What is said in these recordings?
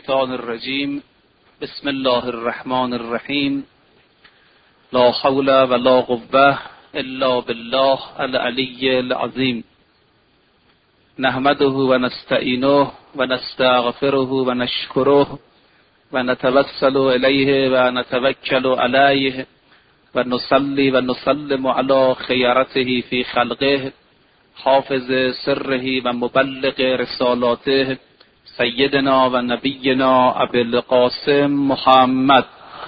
الشیطان الرجیم. بسم الله الرحمن الرحیم. لا حول ولا قوة الا بالله العلی العظیم. نحمده و نستعینه و نستغفره و نشکره و نتوسل الیه و نتوکل علیه و نصلی و نسلم علی خیرته فی خلقه حافظ سره و مبلغ رسالاته سیدنا و نبینا ابی القاسم محمد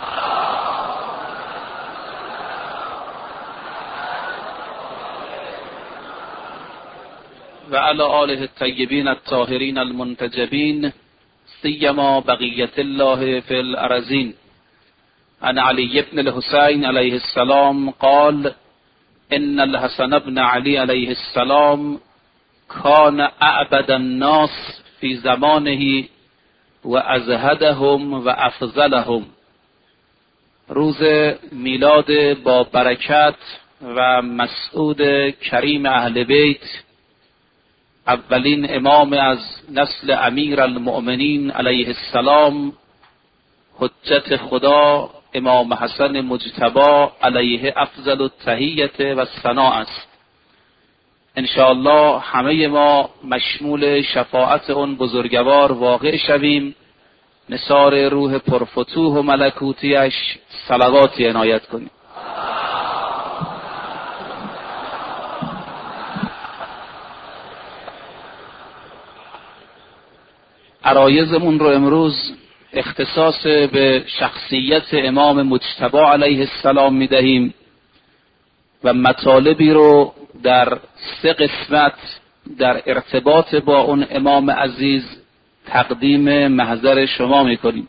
و علی آله الطیبین الطاهرین المنتجبین سیما بقیت الله فی الارضین. عن علی بن الحسین علیه السلام قال ان الحسن بن علی علیه السلام کان اعبد الناس فی زمانه و ازهدهم و افضلهم. روز میلاد با برکت و مسعود کریم اهل بیت، اولین امام از نسل امیر المؤمنین علیه السلام، حجت خدا امام حسن مجتبی علیه افضل التحیت و ثنا است. انشاءالله همه ما مشمول شفاعت اون بزرگوار واقع شویم، نثار روح پرفتوح و ملکوتیش صلواتی عنایت کنیم. عرایضمون رو امروز اختصاص به شخصیت امام مجتبی علیه السلام میدهیم و مطالبی رو در 3 قسمت در ارتباط با اون امام عزیز تقدیم محضر شما میکنیم.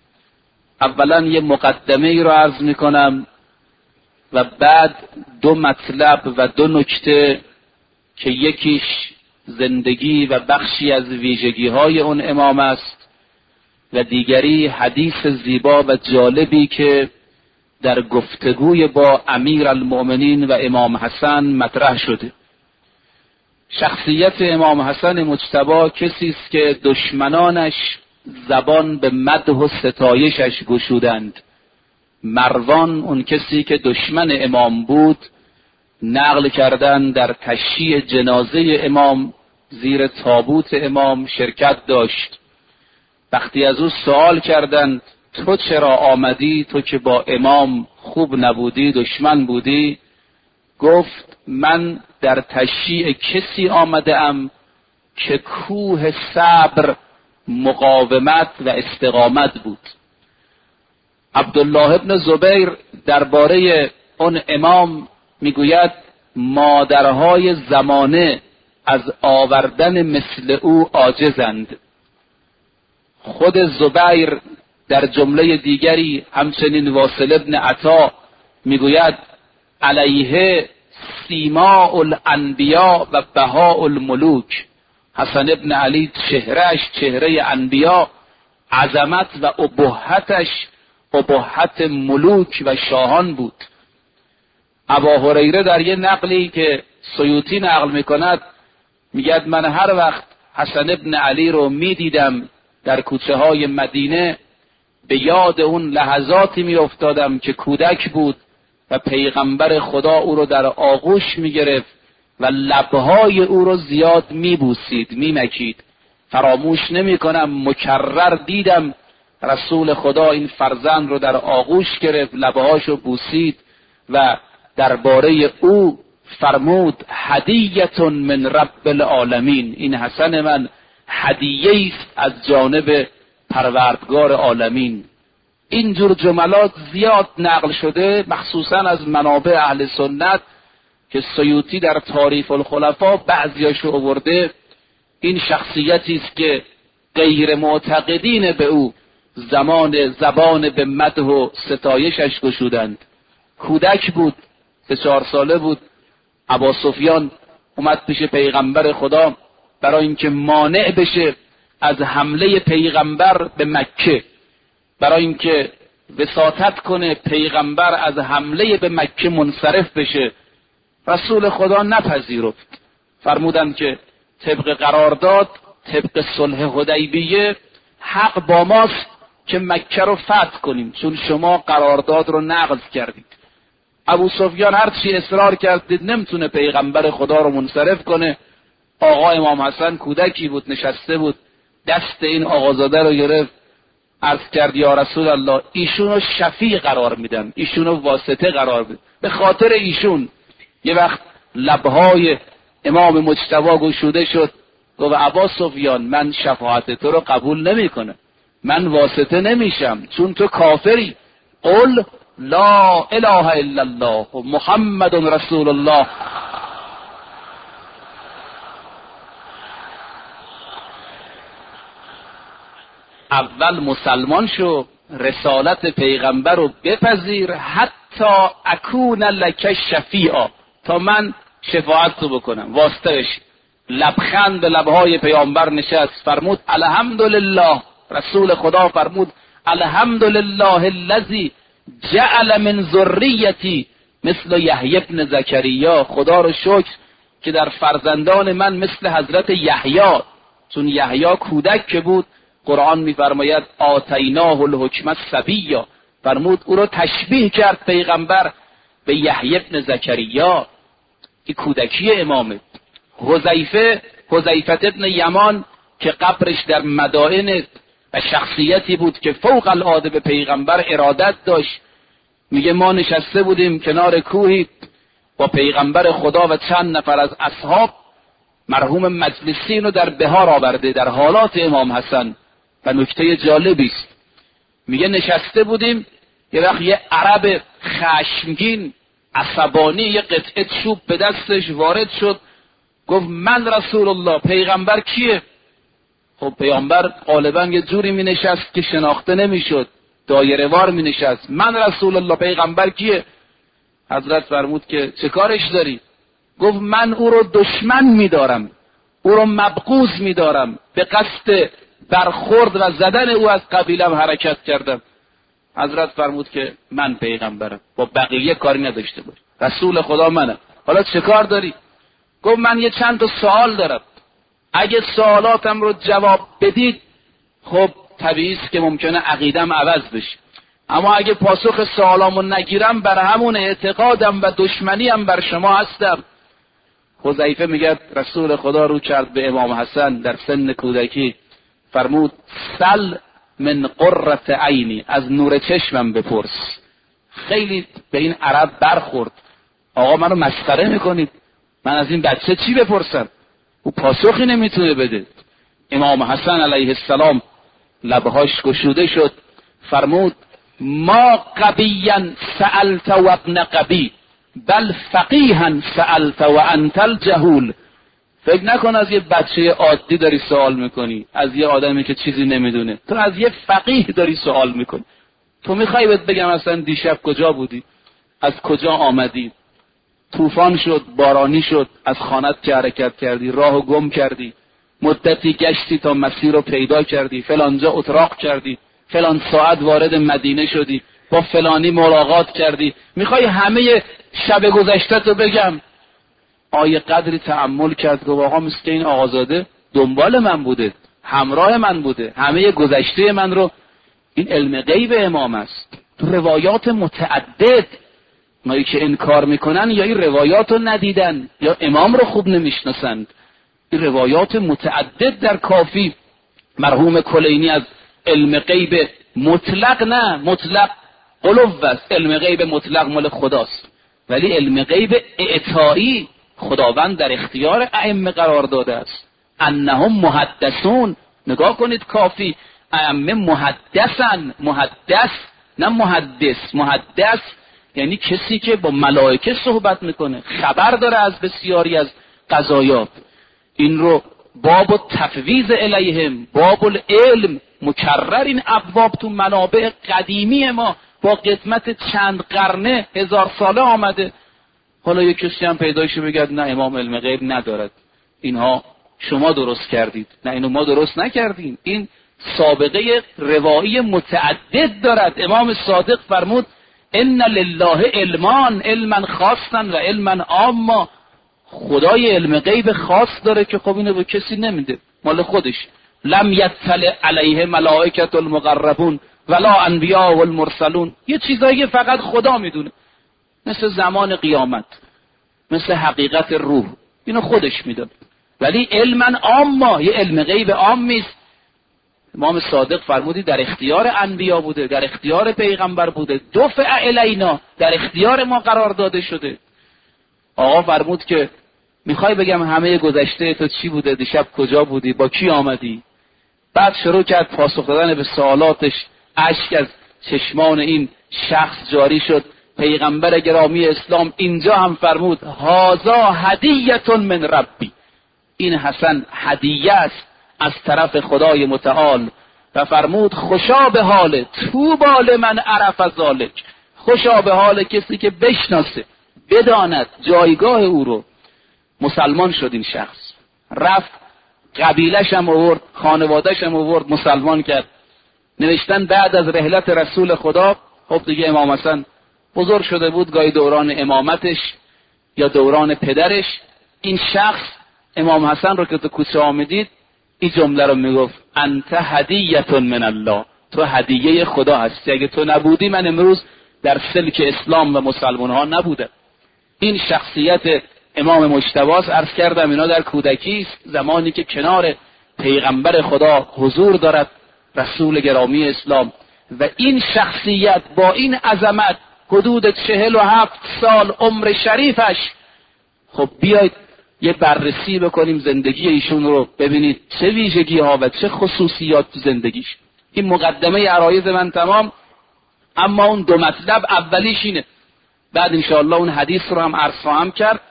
اولا یه مقدمه ای رو عرض میکنم و بعد 2 مطلب و 2 نکته که یکیش زندگی و بخشی از ویژگی های اون امام است و دیگری حدیث زیبا و جالبی که در گفتگوی با امیر المؤمنین و امام حسن مطرح شده. شخصیت امام حسن مجتبی کسی است که دشمنانش زبان به مدح و ستایشش گشودند. مروان، اون کسی که دشمن امام بود، نقل کردن در تشییع جنازه امام زیر تابوت امام شرکت داشت. وقتی از او سوال کردند تو چرا آمدی، تو که با امام خوب نبودی، دشمن بودی، گفت من در تشییع کسی آمده ام که کوه صبر، مقاومت و استقامت بود. عبدالله ابن زبیر درباره اون امام میگوید مادرهای زمانه از آوردن مثل او عاجزند. خود زبیر در جمله دیگری همچنین واصل ابن عطا میگوید علیه سیماء الانبیاء و بهاء الملوک. حسن ابن علی چهرهش چهره انبیا، عظمت و ابهتش ابهت ملوک و شاهان بود. ابا هریره در یه نقلی که سیوطی نقل میکند میگد من هر وقت حسن ابن علی رو میدیدم در کوچه های مدینه به یاد اون لحظاتی میافتادم که کودک بود و پیغمبر خدا او رو در آغوش میگرفت و لبهای او رو زیاد میبوسید، میمکید. فراموش نمیکنم مکرر دیدم رسول خدا این فرزند رو در آغوش گرفت، لبهاش رو بوسید و درباره او فرمود هدیه من رب العالمین، این حسن من هدیه است از جانب پروردگار عالمین. اینجور جملات زیاد نقل شده، مخصوصا از منابع اهل سنت که سیوطی در تاریخ الخلفا بعضیاشو آورده. این شخصیتی است که غیر معتقدین به او زبان به مدح و ستایشش گشودند. کودک بود، 3-4 ساله بود. ابا سفیان اومد پیش پیغمبر خدا برای اینکه مانع بشه از حمله پیغمبر به مکه، برای اینکه وساطت کنه پیغمبر از حمله به مکه منصرف بشه. رسول خدا نپذیرفت، فرمودند که طبق قرارداد، طبق صلح حدیبیه حق با ماست که مکه رو فتح کنیم، چون شما قرارداد رو نقض کردید. ابو سفیان هرچی اصرار کرد دید نمیتونه پیغمبر خدا رو منصرف کنه. آقا امام حسن کودکی بود، نشسته بود، دست این آقازاده رو گرفت، عرض کرد یا رسول الله ایشونو شفیع قرار میدم، ایشونو واسطه قرار میدم. به خاطر ایشون یه وقت لبهای امام مجتبی گشوده شد. گفت ابا سفیان من شفاعت تو رو قبول نمیکنم، من واسطه نمیشم چون تو کافری. قل لا اله الا الله محمد رسول الله. اول مسلمان شو، رسالت پیغمبر رو بپذیر، حتی اکون لک شفیعا، تا من شفاعت رو بکنم، واسطه بشی. لبخند به لبهای پیامبر نشست، فرمود الحمدلله. رسول خدا فرمود الحمدلله الذی جعل من ذریتی مثل یحیی بن زکریا. خدا رو شکر که در فرزندان من مثل حضرت یحیی، چون یحیی کودک که بود قرآن میفرماید آتیناه الحکم صبیا، فرمود او رو تشبیه کرد پیغمبر به یحیی بن زکریا که کودکی امامه. حذیفه ابن یمان که قبرش در مدائن و شخصیتی بود که فوق العاده به پیغمبر ارادت داشت، میگه ما نشسته بودیم کنار کوهی با پیغمبر خدا و چند نفر از اصحاب. مرحوم مجلسی اینو در بهار آورده در حالات امام حسن و نکته جالبی است. میگه نشسته بودیم، یه وقت یه عرب خشمگین عصبانی یه قطعه چوب به دستش وارد شد، گفت من رسول الله. پیغمبر کیه؟ خب پیغمبر غالبا یه جوری می نشست که شناخته نمی شد، دایره وار می نشست. من رسول الله. پیغمبر کیه؟ حضرت فرمود که چه کارش داری؟ گفت من او رو دشمن می دارم، او رو مبغوض می دارم، به قصد برخورد و زدن او از قبیلم حرکت کردم. حضرت فرمود که من پیغمبرم، با بقیه کاری نداشته باش، رسول خدا منم. حالا چه کار داری؟ گفت من یه چند تا سوال دارم، اگه سوالاتم رو جواب بدید خب طبیعی است که ممکنه عقیدم عوض بشه، اما اگه پاسخ سوالامو نگیرم بر همون اعتقادم و دشمنیم بر شما هستم. حذیفه میگه رسول خدا رو کرد به امام حسن در سن کودکی، فرمود سل من قرة عینی، از نور چشمم بپرس. خیلی به این عرب برخورد، آقا منو مسخره میکنید، من از این بچه چی بپرسم؟ او پاسخی نمیتونه بده. امام حسن علیه السلام لبهاش گشوده شد، فرمود ما قبیا سألت و ابن قبی بل فقیها سألت و انت الجهول. فکر نکن از یه بچه عادی داری سوال میکنی، از یه آدمی که چیزی نمیدونه. تو از یه فقیه داری سوال میکنی. تو میخوای بهت بگم اصلا دیشب کجا بودی؟ از کجا آمدی؟ طوفان شد، بارانی شد، از خانت که حرکت کردی، راهو گم کردی، مدتی گشتی تا مسیر رو پیدا کردی، فلانجا اتراق کردی، فلان ساعت وارد مدینه شدی، با فلانی ملاقات کردی. میخوای همه شب گذشته تو بگم؟ آیه قدری تأمل کرد، گفت آقا مثل این آقازاده دنبال من بوده، همراه من بوده، همه گذشته من رو. این علم غیب امام است. تو روایات متعدد، اونایی که انکار میکنن یا این روایات رو ندیدن یا امام رو خوب نمیشناسند. این روایات متعدد در کافی. مرحوم کلینی از علم غیب مطلق، نه مطلق قلوب است، علم غیب مطلق مال خداست، ولی علم غیب اعطایی خداوند در اختیار ائمه قرار داده است. انهم محدثون. نگاه کنید کافی ائمه محدثن، محدث نه محدث. محدث یعنی کسی که با ملائکه صحبت میکنه، خبر داره از بسیاری از قضایات. این رو باب التفویض الیهم، باب العلم، مکرر این ابواب تو منابع قدیمی ما با قدمت چند قرنه، 1000 ساله آمده. حالا یک کسی هم پیدایشه بگد نه امام علم غیب ندارد، اینها شما درست کردید. نه اینو ما درست نکردیم، این سابقه روایی متعدد دارد. امام صادق فرمود ان لله علمان، علما خاصا و علما عاما. خدای علم غیب خاص داره که خب اینو به کسی نمیده، مال خودش. لم یطلع علیه ملائکه المقربون ولا انبیاء والمرسلون. یه چیزایی فقط خدا میدونه، مثل زمان قیامت، مثل حقیقت روح، اینو خودش میدونه. ولی علما عاما، یه علم غیب عام نیست. امام صادق فرمودی در اختیار انبیا بوده، در اختیار پیغمبر بوده، دفع الینا، در اختیار ما قرار داده شده. آقا فرمود که میخوای بگم همه گذشته تو چی بوده، دیشب کجا بودی، با کی آمدی؟ بعد شروع کرد پاسخ دادن به سوالاتش. اشک از چشمان این شخص جاری شد. پیغمبر گرامی اسلام اینجا هم فرمود هذا هدیه من ربی، این حسن هدیه است از طرف خدای متعال. و فرمود خوشا به حال طوبی لمن عرف ذلک، خوشا به حال کسی که بشناسه، بداند جایگاه او رو. مسلمان شد این شخص، رفت قبیلش هم آورد، خانوادهش هم آورد، مسلمان کرد. نوشتن بعد از رحلت رسول خدا، خب دیگه امام حسن بزرگ شده بود، گاهی دوران امامتش یا دوران پدرش، این شخص امام حسن رو که تو کوچه آمدید این جمله رو میگفت انت هدیه من الله، تو هدیه خدا هستی، اگه تو نبودی من امروز در سلک اسلام و مسلمان ها نبودم. این شخصیت امام مجتبی است. عرض کردم اینا در کودکی است، زمانی که کنار پیغمبر خدا حضور دارد، رسول گرامی اسلام. و این شخصیت با این عظمت، حدود 47 سال عمر شریفش، خب بیاید یه بررسی بکنیم زندگی ایشون رو، ببینید چه ویژگی ها و چه خصوصیات تو زندگیش. این مقدمه عرایض من تمام، اما اون دو مطلب اولیش اینه، بعد انشاءالله اون حدیث رو هم عرض خواهم کرد.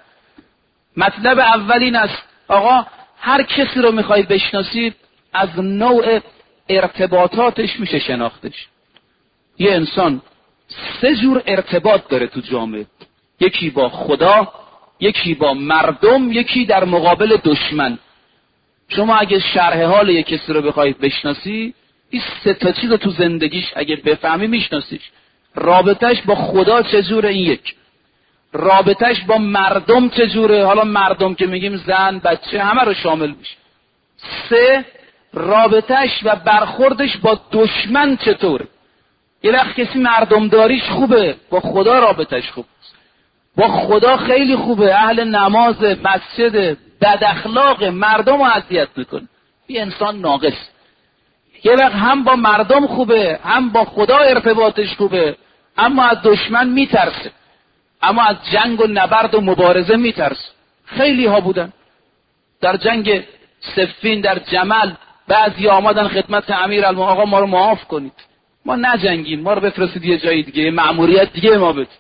مطلب اول این است آقا هر کسی رو میخواید بشناسید از نوع ارتباطاتش میشه شناختش. یه انسان 3 جور ارتباط داره تو جامعه، یکی با خدا، یکی با مردم، یکی در مقابل دشمن. شما اگه شرح حال یک کسی رو بخواید بشناسی، این 3 تا چیز رو تو زندگیش اگه بفهمی میشناسیش. رابطش با خدا چجوره؟ این یک. رابطش با مردم چجوره؟ حالا مردم که میگیم زن، بچه، همه رو شامل میشه. 3 رابطش و برخوردش با دشمن چطوره؟ یه وقت کسی مردم داریش خوبه، با خدا رابطش خوبه، با خدا خیلی خوبه، اهل نماز، مسجد، بد اخلاق، مردم رو اذیت میکنه، این انسان ناقص. یه وقت هم با مردم خوبه، هم با خدا ارتباطش خوبه، اما از دشمن میترسه، اما از جنگ و نبرد و مبارزه میترسه. خیلی ها بودن در جنگ صفین، در جمل، بعضی آمدن خدمت امیرالمومنین آقا ما رو معاف کنید، ما نجنگیم، ما رو بفرستید یه جای دیگه، مأموریت دیگه ما بده.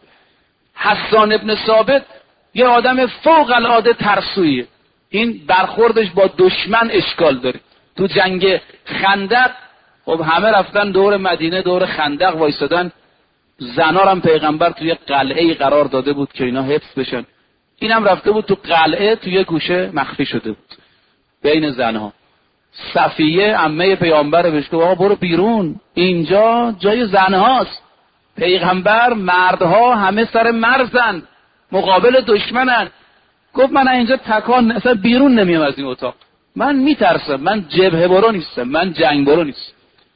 حسان ابن ثابت یه آدم فوق العاده ترسویه، این برخوردش با دشمن اشکال داره. تو جنگ خندق خب همه رفتن دور مدینه، دور خندق وایسادن، زنا هم پیغمبر توی قلعه قرار داده بود که اینا حفظ بشن، اینم رفته بود تو قلعه، توی گوشه مخفی شده بود بین زنها. صفیه عمه پیغمبر بهش گفت آقا برو بیرون، اینجا جای زنهاست، پیغمبر، مردها همه سر مرزن، مقابل دشمنن. گفت من اینجا تکان اصلا بیرون نمیام از این اتاق، من میترسم، من جبهه برو نیستم، من جنگ برو نیستم.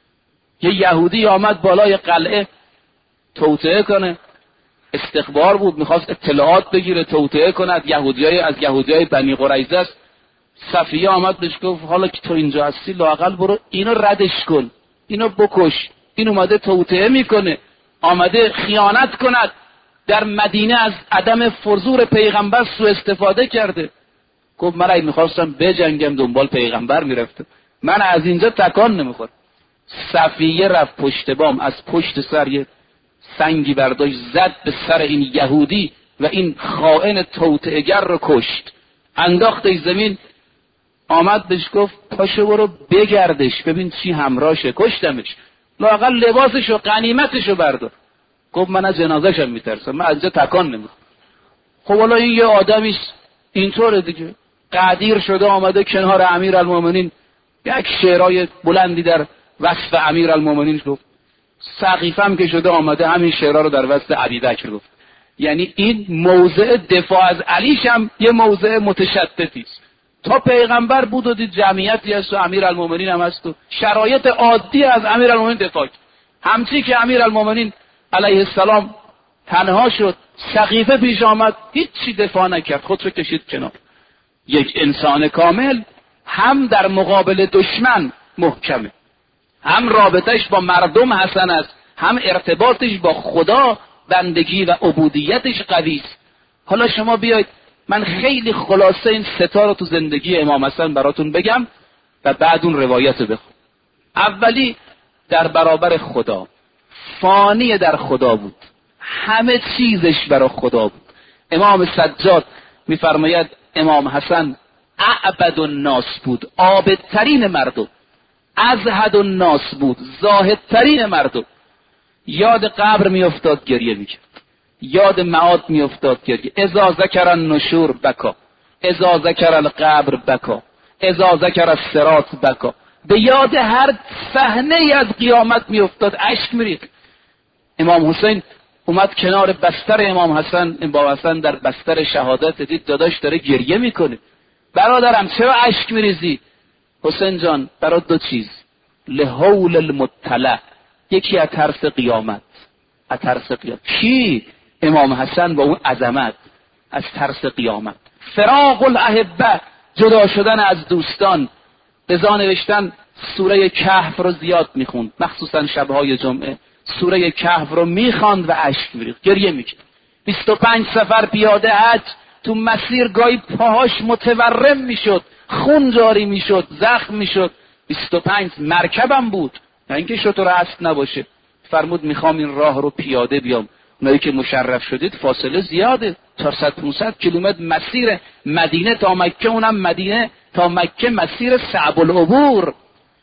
یه یهودی آمد بالای قلعه توطئه کنه، استخبار بود، میخواست اطلاعات بگیره، توطئه کند، از یهودیای بنی قریظه است. صفیه آمد بهش گفت حالا که تو اینجا هستی لااقل برو اینو ردش کن، اینو بکش، این اومده توطئه میکنه، آمده خیانت کند، در مدینه از عدم حضور پیغمبر سوء استفاده کرده. گفت من اگه میخواستم بجنگم دنبال پیغمبر میرفتم، من از اینجا تکان نمیخورم. صفیه رفت پشت بام، از پشت سر یه سنگی برداشت زد به سر این یهودی و این خائن توطئه‌گر رو کشت، انداختش زمین. آمد بهش گفت پاشو برو بگردش ببین چی همراهشه، کشتمش، لااقل لباسش و غنیمتش رو بردار. گفت من از جنازه‌شم میترسم، من از اینجا تکان نمیخورم. خب حالا این یه آدمیش اینطوره دیگه، قدیر شده آمده کنار امیرالمومنین، یک شعرهای بلندی در وصف امیرالمومنین گفت. سقیفم که شده آمده همین شعرها رو در وصف ابوبکر گفت. یعنی این موضع دفاع از علیش هم یه موضع متشددی است. تا پیغمبر بود و دید جمعیتی هست و امیرالمومنین هم هست و شرایط عادی از امیرالمومنین دفاع کرد. همچی که امیرالمومنین علیه السلام تنها شد، سقیفه پیش آمد، هیچی دفاع نکرد، خودشو کشید کنار. یک انسان کامل هم در مقابل دشمن محکمه، هم رابطش با مردم حسن است، هم ارتباطش با خدا، بندگی و عبودیتش قوی است. حالا شما بیاید من خیلی خلاصه این ستا رو تو زندگی امام حسن براتون بگم و بعد اون روایت رو بخون. اولی در برابر خدا، فانی در خدا بود، همه چیزش برای خدا بود. امام سجاد میفرماید امام حسن اعبد الناس بود، عابدترین مردم، ازهد الناس بود، زاهدترین مردم. یاد قبر میافتاد گریه میکرد، یاد معاد میافتاد گریه. اذا ذکر النشور بکا، اذا ذکر القبر بکا، اذا ذکر الصراط بکا. به یاد هر صحنه از قیامت میافتاد، اشک میریخت. امام حسین اومد کنار بستر امام حسن، امام حسن در بستر شهادت، دید داداش داره گریه میکنه. برادرم چرا اشک میریزی؟ حسین جان برای دو چیز، لحول المطلع، یکی از ترس قیامت، از ترس قیامت. کی؟ امام حسن با اون عظمت، از ترس قیامت. فراق الاحبه، جدا شدن از دوستان. لذا نوشتن سوره کهف رو زیاد میخوند، مخصوصا شبهای جمعه. سوره کهف رو میخواند و اشک میریخت، گریه میکرد. 25 سفر پیاده حج، تو مسیر گاهی پاهاش متورم میشد، خون جاری میشد، زخم میشد. 25 مرکبم بود، نه اینکه شطور اسب نباشه. فرمود میخوام این راه رو پیاده بیام. اونایی که مشرف شدید فاصله زیاده، 400-500 کیلومتر مسیر مدینه تا مکه، اونم مدینه تا مکه مسیر صعب العبور.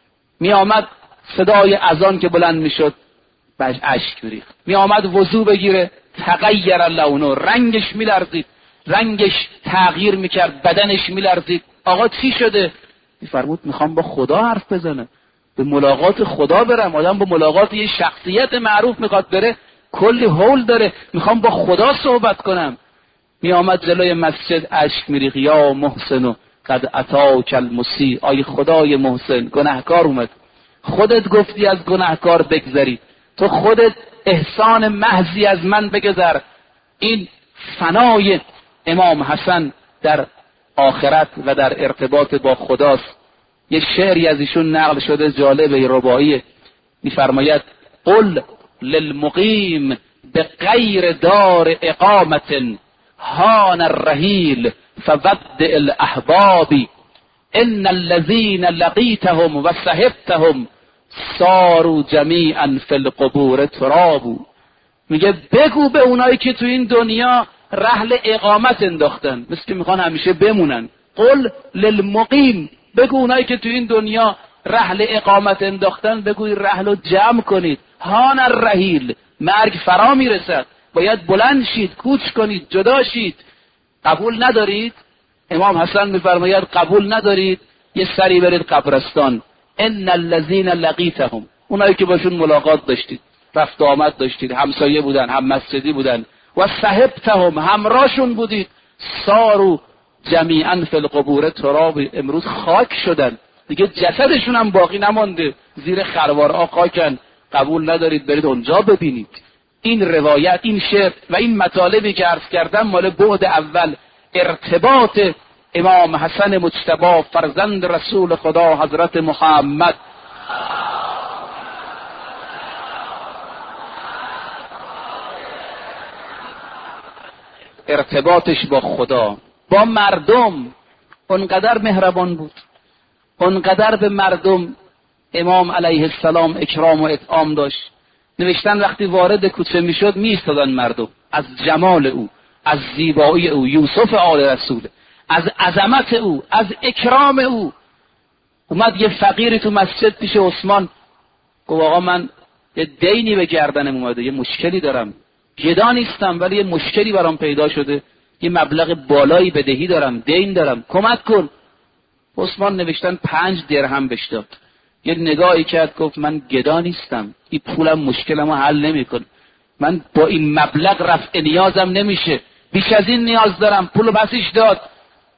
می آمد صدای اذان که بلند میشد بهش اشک میریخت. می آمد وضو بگیره، تغییر لونه، رنگش میلرزید، رنگش تغییر میکرد، بدنش میلرزید. آقا چی شده؟ فرمود میخوام با خدا حرف بزنم، به ملاقات خدا برم. آدم با ملاقات یه شخصیت معروف میخواد بره، کلی هول داره، میخوام با خدا صحبت کنم. می آمد جلوی مسجد اشک میریخت، یا محسن قد اتاک المسیء، آی خدای محسن گناهکار اومد، خودت گفتی از گناهکار بگذری، تو خودت احسان محضی از من بگذر. این فنای امام حسن در آخرت و در ارتباط با خداست. یه شعری از ایشون نقل شده جالبه، رباعیه، میفرماید قل للمقیم بغیر دار اقامت هان الرحیل فودع الاحباب ان الذین لقیتهم و صحبتهم صاروا جمیعا فی القبور تراب. میگه بگو به اونایی که تو این دنیا رحل اقامت انداختن، مثل که میخوان همیشه بمونن. قل للمقیم، بگو اونایی که تو این دنیا رحل اقامت انداختن، بگوی رحل رو جمع کنید. هان الرحیل، مرگ فرا میرسد، باید بلند شید، کوچ کنید، جدا شید. قبول ندارید؟ امام حسن میفرماید قبول ندارید؟ یه سری برید قبرستان. ان الذین لقیتهم، اونایی که باشون ملاقات داشتید، رفت و آمد داشتید، همسایه بودن، هم مسجدی بودن، و صحبتهم، همراهشون بودید، صاروا جمیعا فی القبور تراب، امروز خاک شدن، دیگه جسدشون هم باقی نمانده، زیر خروارها خاکن. قبول ندارید؟ برید اونجا ببینید. این روایت، این شعر و این مطالبی که عرض کردم مال بعد اول، ارتباط امام حسن مجتبی فرزند رسول خدا حضرت محمد ارتباطش با خدا، با مردم اونقدر مهربان بود، اونقدر به مردم امام علیه السلام اکرام و اطعام داشت. نوشتن وقتی وارد کوچه میشد میایستادن مردم، از جمال او، از زیبایی او، یوسف آل رسول، از عظمت او، از اکرام او. اومد یه فقیری تو مسجد پیش عثمان، گفت آقا من یه دینی به گردنم اومده، یه مشکلی دارم، گدا نیستم ولی یه مشکلی برام پیدا شده، یه مبلغ بالایی بدهی دارم، دین دارم، کمک کن. عثمان نوشتن 5 درهم بهش داد. یه نگاهی کرد، گفت من گدا نیستم، این پولم مشکلمو حل نمیکنه، من با این مبلغ رفع نیازم نمیشه، بیش از این نیاز دارم. پولو پسش داد.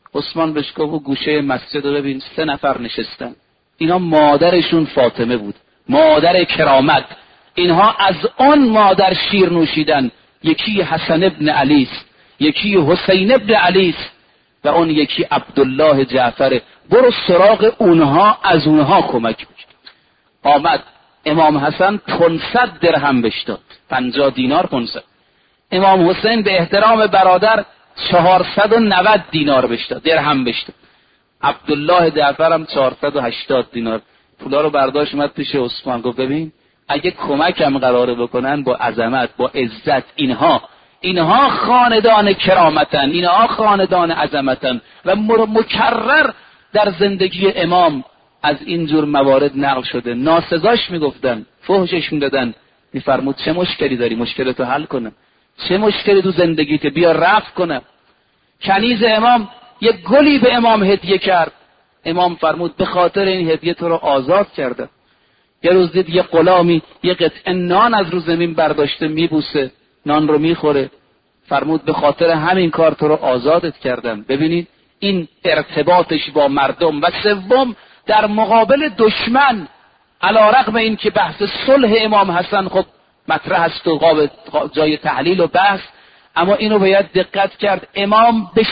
عثمان بهش گفت گوشه مسجد رو ببین 3 نفر نشستن، اینا مادرشون فاطمه بود، مادر کرامت، اینها از آن مادر شیر نوشیدن، یکی حسن ابن علی است، یکی حسین ابن علی است و اون یکی عبدالله جعفر، برو سراغ اونها، از اونها کمک بگیر. آمد امام حسن 500 درهم بهش داد، 50 دینار 500. امام حسین به احترام برادر 490 دینار بهش داد، درهم بهش داد. عبدالله جعفر هم 480 دینار. پولا رو برداشت اومد پیش عثمان، گفت ببین اگه کمکم قراره بکنن با عظمت با عزت، اینها خاندان کرامتن، اینها خاندان عظمتن و مکرر در زندگی امام از اینجور موارد نقل شده. ناسزاش میگفتن، فحشش میدادن. میفرمود چه مشکلی داری؟ مشکلتو حل کنم. چه مشکلی تو زندگیت؟ بیا رفع کنم. کنیز امام یک گلی به امام هدیه کرد، امام فرمود به خاطر این هدیه تو رو آزاد کردم. یه روز دید یه غلامی یه قطعه نان از رو زمین برداشته میبوسه، نان رو میخوره، فرمود به خاطر همین کار تو رو آزادت کردم. ببینید این ارتباطش با مردم. و سوم در مقابل دشمن، علی رغم این که بحث صلح امام حسن خب مطرح است و جای تحلیل و بحث، اما اینو باید دقت کرد، امام به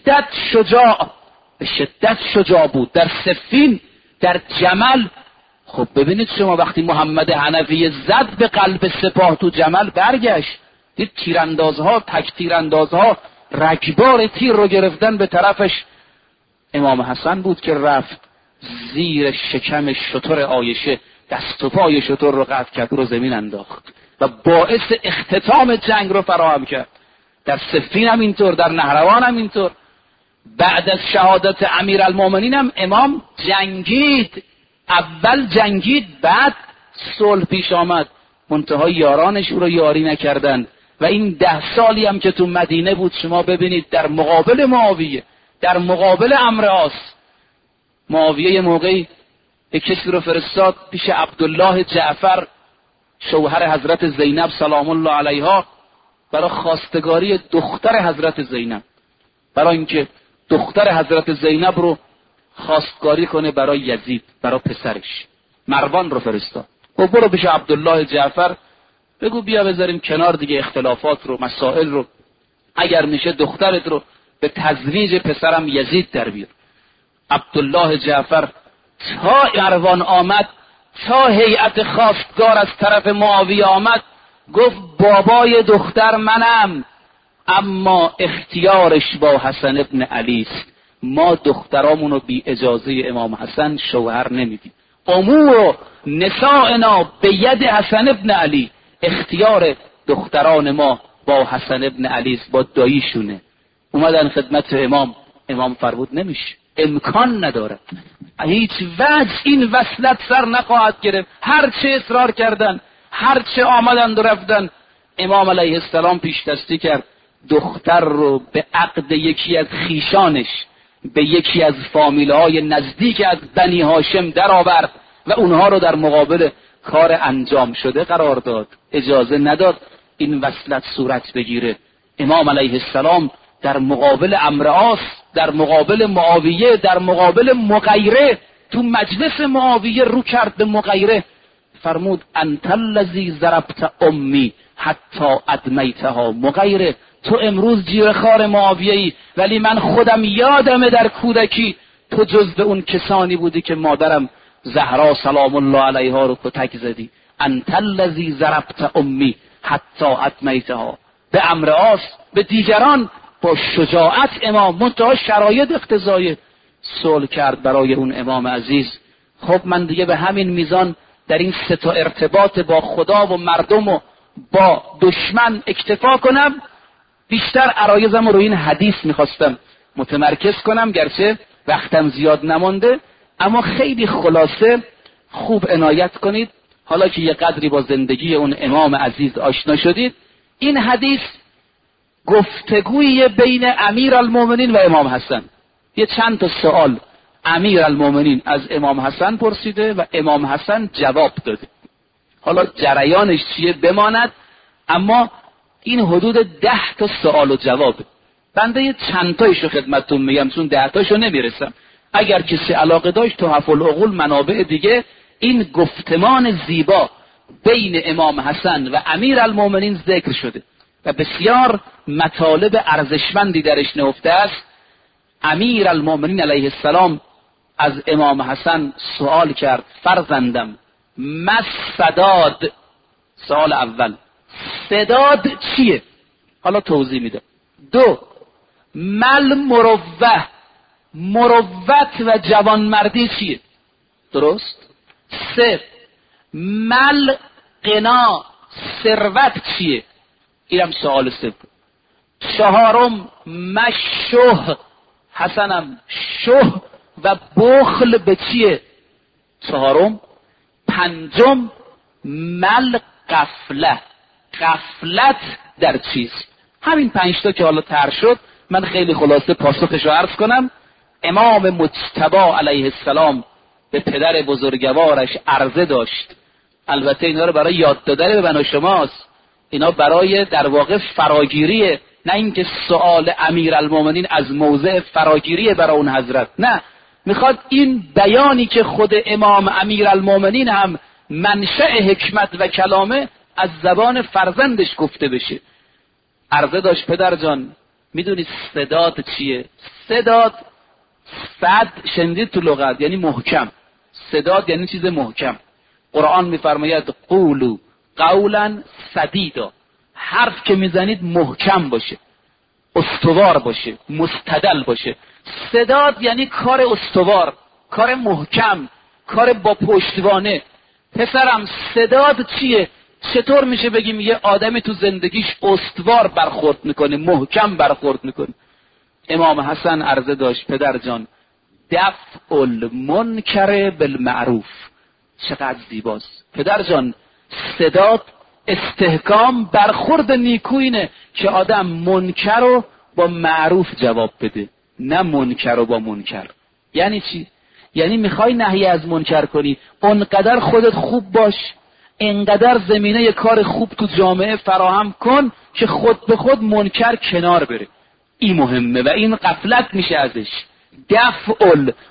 شدت شجاع بود. در صفین، در جمل، خب ببینید شما وقتی محمد حنفی زد به قلب سپاه تو جمل، برگشت دید تیراندازها، تک تیراندازها رگبار تیر رو گرفتن به طرفش. امام حسن بود که رفت زیر شکم شتر عایشه، دست و پای شتر رو قطع کرد، رو زمین انداخت و باعث اختتام جنگ رو فراهم کرد. در صفین هم اینطور، در نهروان هم اینطور. بعد از شهادت امیرالمومنین هم امام جنگید، اول جنگید بعد صلح پیش آمد، منتها یارانش او رو یاری نکردند. و این 10 سالی هم که تو مدینه بود، شما ببینید در مقابل معاویه، در مقابل عمرو عاص، معاویه موقعی یک کسی رو فرستاد پیش عبدالله جعفر شوهر حضرت زینب سلام الله علیها برای خواستگاری دختر حضرت زینب، برای اینکه دختر حضرت زینب رو خواستگاری کنه برای یزید، برای پسرش. مروان رو فرستاد و برو پیش عبدالله جعفر بگو بیا بذاریم کنار دیگه اختلافات رو، مسائل رو، اگر میشه دخترت رو به تزویج پسرم یزید در بیار. عبدالله جعفر تا مروان آمد، تا هیئت خواستگار از طرف معاویه آمد، گفت بابای دختر منم، اما اختیارش با حسن ابن علی است. ما دخترامونو بی اجازه امام حسن شوهر نمیدیم. امور نسائنا به ید حسن ابن علی، اختیار دختران ما با حسن ابن علی است، با داییشونه. اومدن خدمت امام فرمود نمیشه، امکان نداره، هیچ وجه این وصلت سر نخواهد گرفت. هرچه اصرار کردن، هرچه آمدند و رفتن، امام علیه السلام پیش دستی کرد، دختر رو به عقد یکی از خیشانش، به یکی از فامیلهای نزدیک از بنی هاشم در آورد و اونها رو در مقابل کار انجام شده قرار داد. اجازه نداد این وصلت صورت بگیره. امام علیه السلام در مقابل عمرو عاص، در مقابل معاویه، در مقابل مغیره، تو مجلس معاویه رو کرد به مغیره، فرمود انت الذی ضربت امی حتی ادمیتها. مغیره تو امروز جیره‌خوار معاویه‌ای، ولی من خودم یادمه در کودکی تو جزو اون کسانی بودی که مادرم زهرا سلام الله علیها رو کتک زدی. انت الذی ضربت امی حتی ادمیتها. به عمرو عاص، به دیگران با شجاعت امام، منتها شرایط اقتضای صلح کرد برای اون امام عزیز. خب من دیگه به همین میزان در این 3 ارتباط با خدا و مردم و با دشمن اکتفا کنم. بیشتر عرایزم رو این حدیث میخواستم متمرکز کنم، گرچه وقتم زیاد نمانده، اما خیلی خلاصه خوب عنایت کنید. حالا که یه قدری با زندگی اون امام عزیز آشنا شدید، این حدیث گفتگوی بین امیرالمومنین و امام حسن. یه چند تا سوال امیرالمومنین از امام حسن پرسیده و امام حسن جواب داده. حالا جریانش چیه بماند، اما این حدود 10 تا سوال و جواب. بنده یه چند تایشو خدمتتون میگم چون 10 تاشو نمیرسم. اگر کسی علاقه داشت تو حفل العقول منابع دیگه این گفتمان زیبا بین امام حسن و امیرالمومنین ذکر شده و بسیار مطالب ارزشمندی درش نهفته است. امیرالمومنین علیه السلام از امام حسن سوال کرد: فرزندم مسداد. سوال اول سداد چیه؟ حالا توضیح میده. 2 مل مروه، مروت و جوانمردی چیه؟ درست. 3 مل غنا، ثروت چیه؟ اینم سوال 3. 4 مشه، حسنم شه و بخل به چیه؟ 4. 5 مل غفله، غفلت در چیز. همین 5 تا که حالا طرح شد من خیلی خلاصه پاسخش رو عرض کنم. امام مجتبی علیه السلام به پدر بزرگوارش عرضه داشت. البته اینا رو برای یاد دادن به من و شماست، اینا برای در واقع فراگیریه، نه اینکه سؤال امیرالمومنین از موضع فراگیریه برای اون حضرت، نه، میخواد این بیانی که خود امام امیرالمومنین هم منشأ حکمت و کلامه از زبان فرزندش گفته بشه. عرضه داشت: پدر جان میدونی سداد چیه؟ سداد، صد شنیدید تو لغت یعنی محکم. سداد یعنی چیز محکم. قرآن میفرماید قولو قولا سدیدا، حرف که میزنید محکم باشه، استوار باشه، مستدل باشه. سداد یعنی کار استوار، کار محکم، کار با پشتوانه. پسرم سداد چیه؟ چطور میشه بگیم یه آدمی تو زندگیش استوار برخورد میکنه، محکم برخورد میکنه؟ امام حسن عرضه داشت: پدر جان دفع المنکر بالمعروف. چقدر زیباست. پدر جان سداد استحکام برخورد نیکوینه که آدم منکر رو با معروف جواب بده، نه منکر رو با منکر. یعنی چی؟ یعنی میخوای نهی از منکر کنی، اونقدر خودت خوب باش، انقدر زمینه کار خوب تو جامعه فراهم کن که خود به خود منکر کنار بره. این مهمه و این غفلت میشه ازش. دفع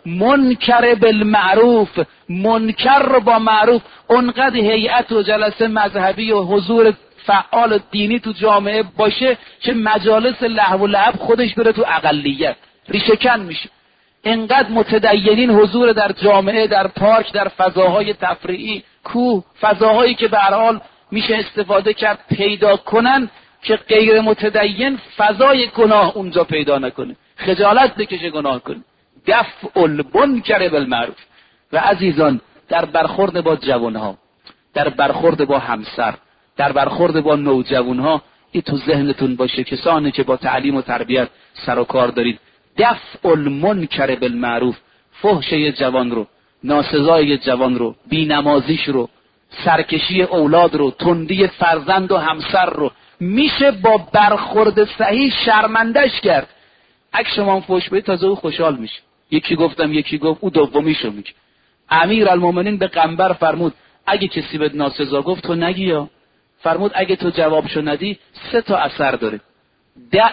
المنکر بالمعروف، منکر رو با معروف. اونقدر هیئت و جلسه مذهبی و حضور فعال دینی تو جامعه باشه که مجالس لهو و لعب خودش بره تو اقلیت، ریشه کن میشه. انقدر متدینین حضور در جامعه، در پارک، در فضاهای تفریحی، کوه، فضاهایی که به هر حال میشه استفاده کرد پیدا کنن که غیر متدین فضای گناه اونجا پیدا نکنه، خجالت بکشه گناه کنه. دفع المنکر بالمعروف. و عزیزان در برخورد با جوانها، در برخورد با همسر، در برخورد با نوجوانها این تو ذهنتون باشه، کسانی که با تعلیم و تربیت سر و کار دارید. دفع المنکر بالمعروف، فحش جوان رو، ناسزای جوان رو، بینمازیش رو، سرکشی اولاد رو، تندی فرزند و همسر رو میشه با برخورد صحیح شرمندش کرد. اگه شما فحش بدید تازه او خوشحال میشه. یکی گفتم یکی گفت، او دومیشو میگه. امیرالمومنین به قنبر فرمود اگه کسی بهت ناسزا گفت تو نگی، یا فرمود اگه تو جوابشو ندی 3 تا اثر داره. دع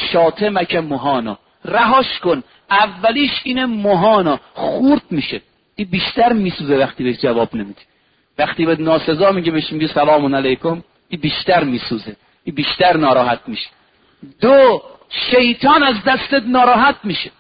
شاتمک مهانا، رهاش کن. اولیش اینه مهانا، خورد میشه، این بیشتر میسوزه وقتی بهش جواب نمیدی. وقتی بهت ناسزا میگه بهش میگی سلام علیکم، این بیشتر میسوزه، این بیشتر ناراحت میشه. 2 شیطان از دستت ناراحت میشه.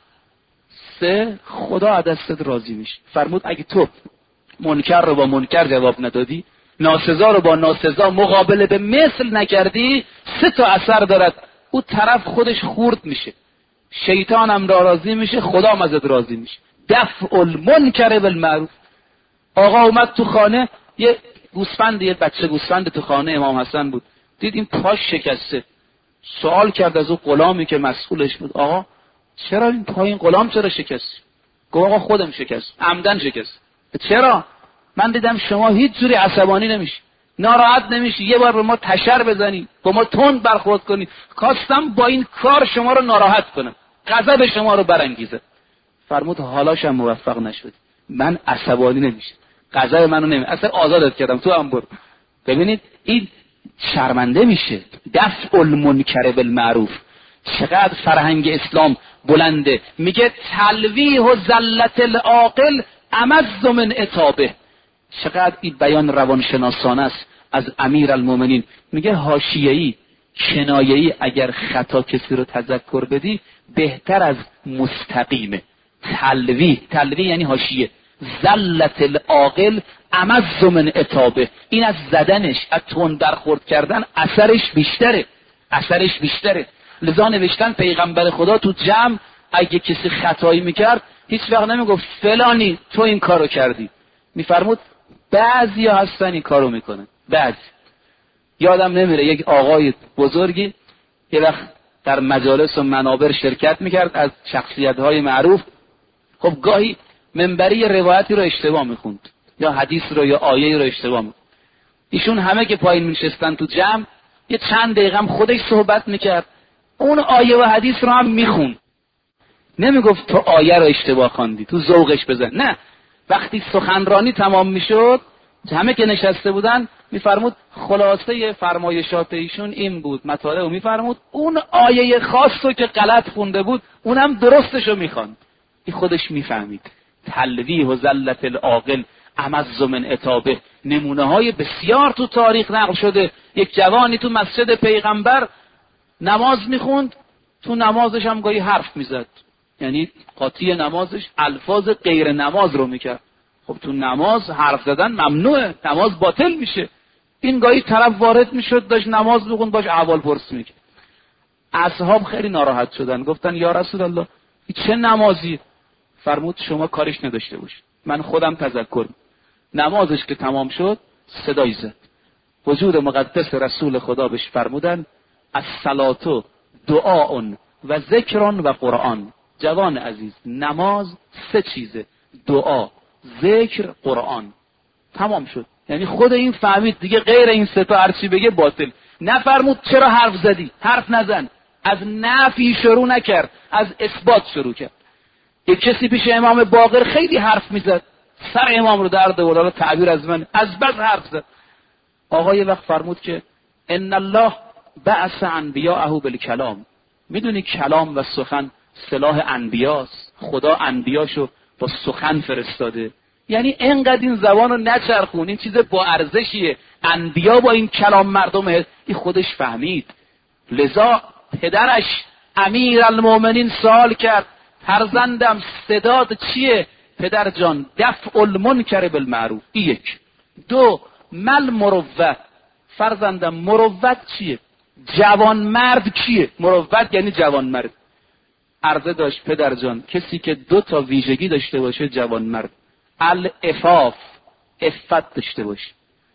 3 خدا از دستت راضی میشه. فرمود اگه تو منکر رو با منکر جواب ندادی، ناسزا رو با ناسزا مقابله به مثل نکردی، 3 تا اثر دارد. او طرف خودش خورد میشه، شیطان هم راضی میشه، خدا هم ازت راضی میشه. دفع المنکر بالمعروف. آقا اومد تو خانه، یه گوسفند، یه بچه گوسفند تو خانه امام حسن بود، دید این پاش شکسته. سوال کرد از اون غلامی که مسئولش بود: آقا چرا این پای این غلام چرا شکست؟ گفت آقا خودم شکست، عمدن شکست. چرا؟ من دیدم شما هیچ جوری عصبانی نمیشی، ناراحت نمیشی، یه بار به ما تشر بزنی، با ما تند برخورد کنی، خواستم با این کار شما رو ناراحت کنم، غضب شما رو برانگیزه. فرمود حالاشم موفق نشد، من عصبانی نمیشم، غضب منو نمی، اصلا آزادت کردم، تو هم برو. ببینید این شرمنده میشه. دفع المنکر بالمعروف، چقدر فرهنگ اسلام بلنده. میگه تلویح و زلت العاقل امز من عتابه. چقدر این بیان روانشناسانه است از امیرالمومنین. میگه حاشیه‌ای کنایه‌ای اگر خطا کسی رو تذکر بدی بهتر از مستقیمه. تلویح یعنی حاشیه. زلت العاقل امز من عتابه. این از زدنش، از تون برخورد کردن اثرش بیشتره. لذا نوشتن پیغمبر خدا تو جمع اگه کسی خطایی میکرد هیچ وقت نمیگفت فلانی تو این کارو کردی، میفرمود بعضیا هستن این کارو میکنن. بعضی یادم نمیره یک آقای بزرگی یه وقت در مجالس و منابر شرکت میکرد از شخصیت‌های معروف. خب گاهی منبری روایتی رو اشتباه میخوند یا حدیث رو یا آیه رو اشتباه میخوند. ایشون همه که پایین میشستن تو جمع یه چند دقیقه هم خودش صحبت میکرد، اون آیه و حدیث رو هم میخوند. نمیگفت تو آیه رو اشتباه خواندی، تو ذوقش بزن. نه، وقتی سخنرانی تمام میشد همه که نشسته بودن میفرمود خلاصه فرمایشات ایشون این بود، مطالب رو میفرمود، اون آیه خاص رو که غلط خونده بود اونم درستش رو میخواند. این خودش میفهمید. تلویح و زلت العاقل امز من عتابه. نمونه های بسیار تو تاریخ نقل شده. یک جوانی تو مسجد پیغمبر نماز میخوند، تو نمازش هم گاهی حرف میزد، یعنی قاطی نمازش الفاظ غیر نماز رو میکرد. خب تو نماز حرف زدن ممنوعه، نماز باطل میشه. این گاهی طرف وارد میشد داشت نماز میخوند باش احوال پرسی میکرد. اصحاب خیلی ناراحت شدن، گفتن یا رسول الله این چه نمازی؟ فرمود شما کارش نداشته باشید، من خودم تذکر. نمازش که تمام شد صدای زد. وجود مقدس رسول خدا بهش فرمودن الصلاة دعاء و ذکر و قرآن. جوان عزیز، نماز سه چیزه: دعا، ذکر، قرآن. تمام شد. یعنی خود این فهمید دیگه غیر این سه تا هر چی بگه باطل. نفرمود چرا حرف زدی، حرف نزن. از نفی شروع نکرد، از اثبات شروع کرد. یک کسی پیش امام باقر خیلی حرف میزد، سر امام رو درد آورد، حالا تعبیر از من، از بس حرف زد. آقا یه وقت فرمود که ان الله بعث انبیاءه بالکلام. میدونی کلام و سخن سلاح انبیاست. خدا انبیاشو با سخن فرستاده. یعنی انقدر این زبان رو نچرخون، این چیز با ارزشیه. انبیا با این کلام مردم این خودش فهمید. لذا پدرش امیرالمومنین سوال کرد فرزندم صدات چیه؟ پدر جان دفع المنکر بالمعروف. یک. دو مل مروت. فرزندم مروت چیه؟ جوان مرد کیه؟ مروت یعنی جوان مرد. عرضه داشت پدر جان کسی که دو تا ویژگی داشته باشه جوان مرد. العفاف، عفت داشته باشه.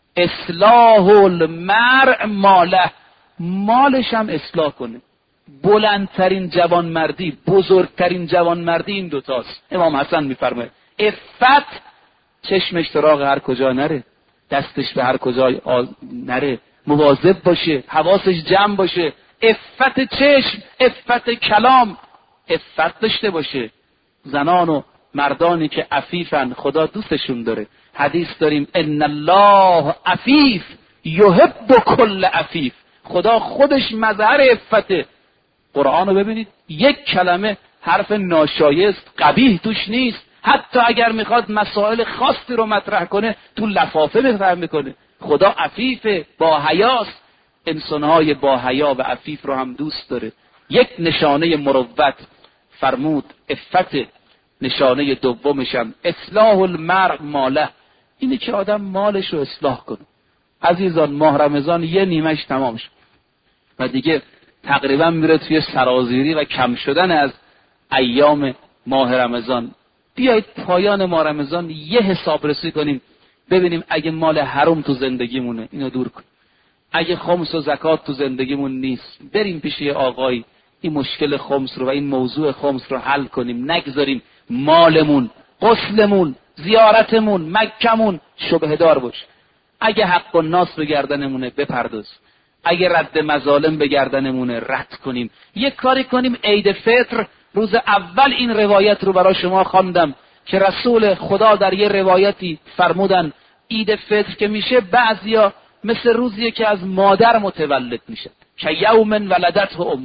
اصلاح المرء ماله، مالش هم اصلاح کنه. بلندترین جوان مردی، بزرگترین جوان مردی این دوتاست. امام حسن میفرماید عفت چشمش سراغ هر کجا نره، دستش به هر کجا نره، مواظب باشه، حواسش جمع باشه. عفت چشم، عفت کلام، عفت داشته باشه. زنان و مردانی که عفیفن خدا دوستشون داره. حدیث داریم ان الله عفیف یحب کل عفیف. خدا خودش مظهر عفته. قرآن رو ببینید، یک کلمه حرف ناشایست قبیح توش نیست. حتی اگر میخواد مسائل خاصی رو مطرح کنه تو لفافه مطرح میکنه. خدا عفیفه، با حیاست. انسانهای با حیا و عفیف رو هم دوست داره. یک نشانه مروت فرمود عفت. نشانه دومش هم اصلاح المرء ماله، اینه که آدم مالش رو اصلاح کنه. عزیزان ماه رمضان یه نیمش تمام شد و دیگه تقریبا میره توی سرازیری و کم شدن از ایام ماه رمضان. بیایید پایان ماه رمضان یه حساب رسی کنیم، ببینیم اگه مال حرام تو زندگیمونه اینو دور کنیم. اگه خمس و زکات تو زندگیمون نیست بریم پیش یه آقایی این مشکل خمس رو و این موضوع خمس رو حل کنیم. نگذاریم مالمون، غسلمون، زیارتمون، مکمون شبهه دار باشه. اگه حق الناس به گردنمونه بپرداز، اگه رد مظالم به گردنمونه رد کنیم. یک کاری کنیم عید فطر روز اول این روایت رو برای شما خواندم که رسول خدا در یه روایتی فرمودن عید فطر که میشه بعضیا مثل روزیه که از مادر متولد میشه که یوم ولدته امه،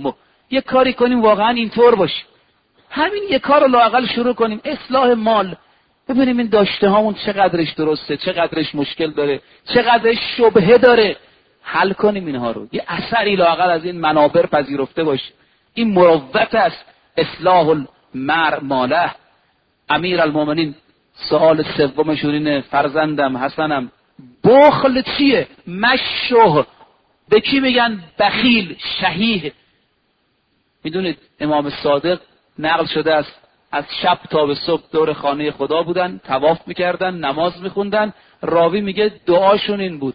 یک کاری کنیم واقعا اینطور باشه. همین یک کار رو لااقل شروع کنیم. اصلاح مال، ببینیم این داشته هامون چقدرش درسته، چقدرش مشکل داره، چقدرش شبهه داره، حل کنیم اینها رو. یه اثری لااقل از این منابر پذیرفته باشه. این مروت است، اصلاح المرء ماله. امیرالمومنین سوال سومشون اینه: فرزندم حسنم بخل چیه؟ مشوه. به کی میگن بخیل؟ شحیح. میدونید امام صادق نقل شده است از شب تا به صبح دور خانه خدا بودن، طواف میکردن، نماز میخوندن. راوی میگه دعاشون این بود: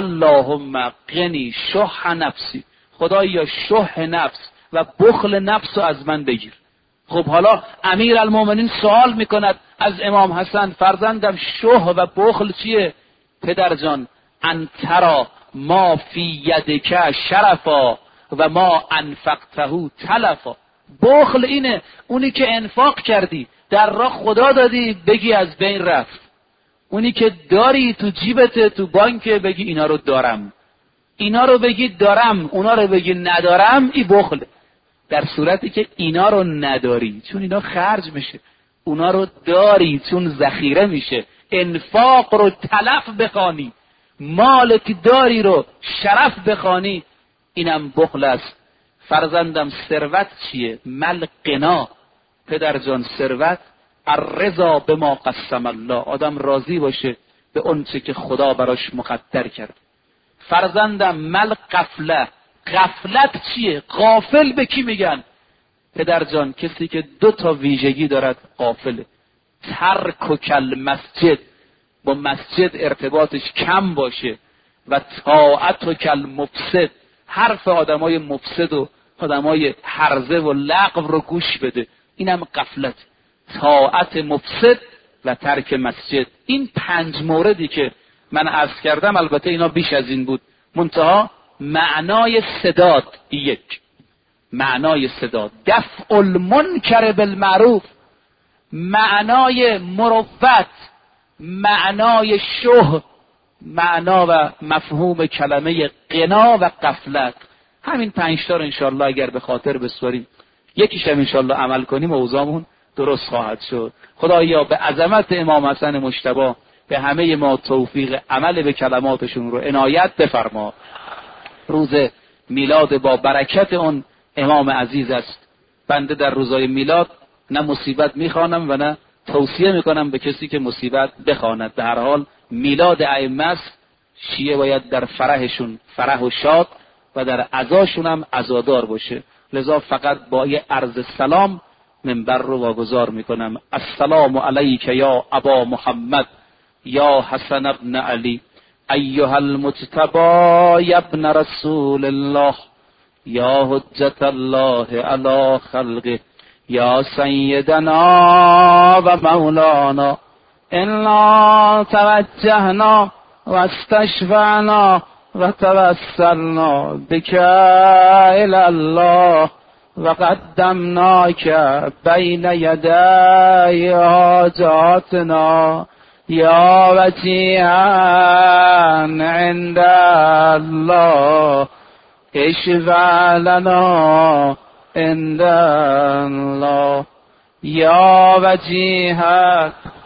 اللهم قنی شح نفسی، خدایا شح نفس و بخل نفس رو از من بگیر. خب حالا امیرالمومنین سوال میکند از امام حسن: فرزندم شح و بخل چیه؟ پدر جان انترا ما فی یدک شرفا و ما انفقته تلفا. بخل اینه اونی که انفاق کردی، در راه خدا دادی، بگی از بین رفت. اونی که داری تو جیبت، تو بانک، بگی اینا رو دارم. اینا رو بگی دارم، اونا رو بگی ندارم، این بخل. در صورتی که اینا رو نداری چون اینا خرج میشه، اونا رو داری چون ذخیره میشه. انفاق رو تلف بخوانی، مال که داری رو شرف بخوانی، اینم بخل است. فرزندم ثروت چیه؟ مل غنا. پدر جان ثروت الرضا بما قسم الله، آدم راضی باشه به اون چه که خدا براش مقدر کرد. فرزندم مل غفله. غفلت چیه؟ غافل به کی میگن؟ پدر جان کسی که دو تا ویژگی دارد غافله: ترک کل مسجد، با مسجد ارتباطش کم باشه، و طاعت کل مفسد، حرف آدمای مفسد و آدمای هرزه و لغو رو گوش بده. اینم غفلت. طاعت مفسد و ترک مسجد. این 5 موردی که من عرض کردم، البته اینا بیش از این بود، منتها معنای سداد. یک، معنای سداد دفع المنکر بالمعروف، معنای مروت، معنای شه، معنا و مفهوم کلمه غنا و غفلت. همین 5 تا رو انشاءالله اگر به خاطر بسپاریم، یکیش هم انشاءالله عمل کنیم، اوضاعمون درست خواهد شد. خدایا به عظمت امام حسن مجتبی به همه ما توفیق عمل به کلماتشون رو عنایت بفرما. روز میلاد با برکت اون امام عزیز است. بنده در روزای میلاد نه مصیبت میخوانم و نه توصیه میکنم به کسی که مصیبت بخواند. به هر حال میلاد ائمه است، شیعه باید در فرحشون فرح و شاد و در عزاشون هم عزادار باشه. لذا فقط با یه عرض سلام منبر رو واگذار میکنم: السلام علیک یا ابا محمد یا حسن ابن علی ایها المجتبی یا ابن رسول الله یا حجت الله علی خلقه یا سیدنا و مولانا انا توجهنا و استشفعنا و توسلنا بک الی الله و قدمناک بین یدی حاجاتنا یا وجیها عند الله اشفع لنا عند الله یا وجیها